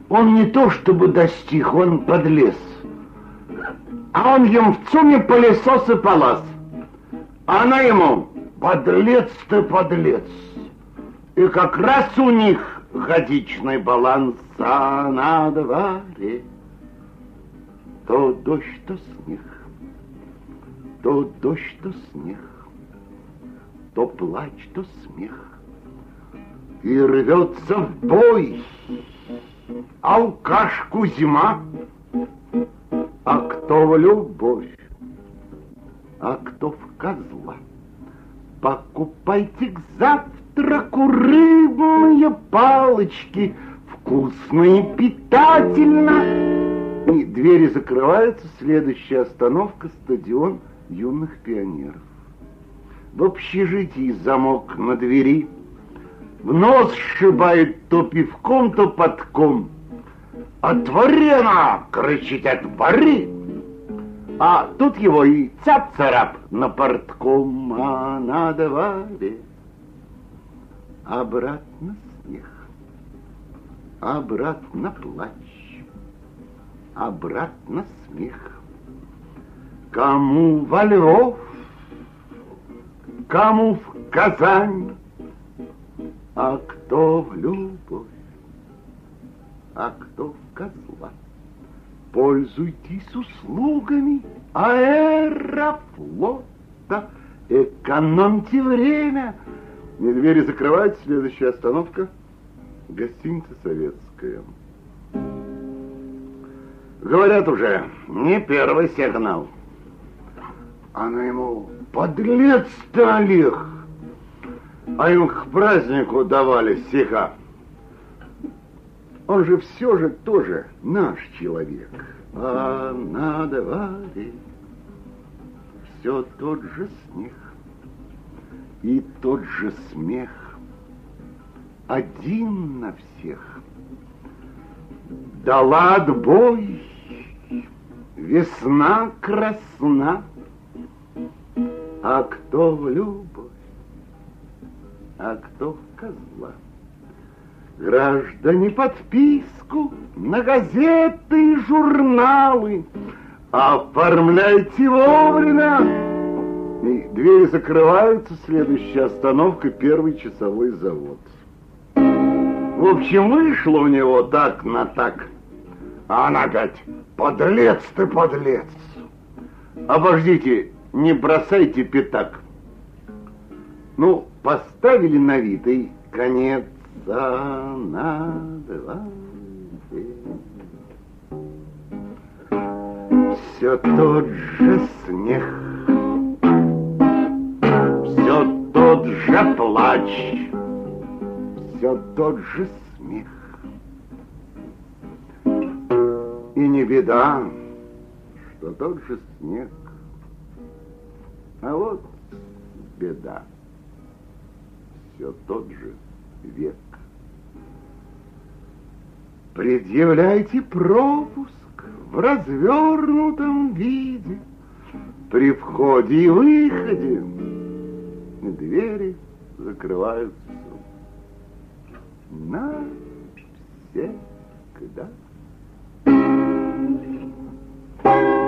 Он не то чтобы достиг, он подлез. А он ему в ЦУМе пылесос и палас. А она ему: подлец ты, подлец. И как раз у них годичный баланс, а на дворе то дождь, то снег, то дождь, то снег, то плач, то смех. И рвется в бой алкаш Кузьма. А кто в любовь, а кто в козла. Покупайте к завтраку рыбные палочки, вкусно и питательно. И двери закрываются, следующая остановка — стадион юных пионеров. В общежитии замок на двери, в нос сшибает то пивком, то подком. «Отворено!» — кричит: «отвори!» А тут его и цап-царап на портком, а на дворе обратно снег, обратно плач, обратно смех. Кому во Львов, кому в Казань, а кто в любовь, а кто в козла. Пользуйтесь услугами Аэрофлота, экономьте время. И двери закрываются, следующая остановка — гостиница «Советская». Говорят уже, не первый сигнал. Она ему: подлец ты, Олег. А им к празднику давали стиха. Он же все же тоже наш человек. А на дворе все тот же снег и тот же смех, один на всех. Дала отбой весна красна, а кто в любовь, а кто в козла. Граждане, подписку на газеты и журналы оформляйте вовремя. И двери закрываются, следующая остановка — первый часовой завод. В общем, вышло у него так на так. А она опять: подлец ты, подлец. Обождите, не бросайте пятак. Ну, поставили на вид, и конец. На дворе все тот же снег, все тот же плач, все тот же смех. И не беда, что тот же снег, а вот беда, все тот же век. Предъявляйте пропуск в развернутом виде при входе и выходе. Двери закрываются навсегда.